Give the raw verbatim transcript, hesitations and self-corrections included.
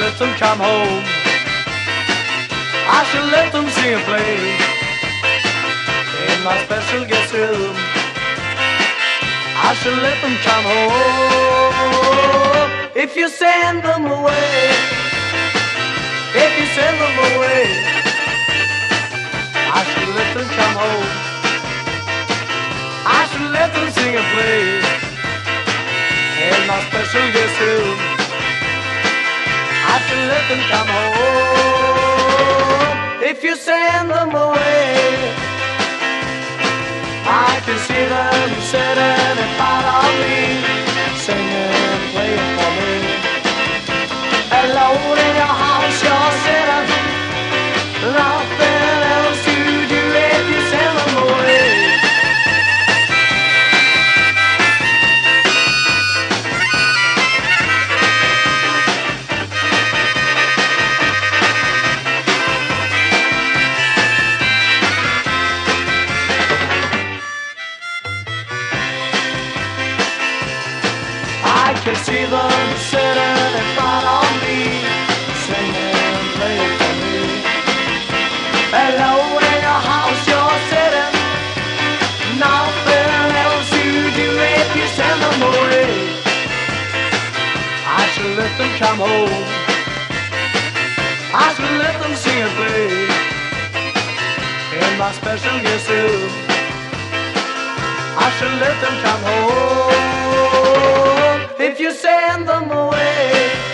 let them come home. I should let them sing and play in my special guest room. I should let them come home. If you send them away, if you send them away, I should let them come home. I should let them sing and play in my special guest room. I should let them come home. If you send them away, I can see them sitting in front of me, singing, playing for me. Alone in your house, you're sitting, nothing else to do if you send them away. I can see them sitting in front of me, singing, playing for me. Hello, in your house you're sitting, nothing else to do if you send them away. I should let them come home. I should let them sing and play in my special guest room. I should let them come home. If you send them away,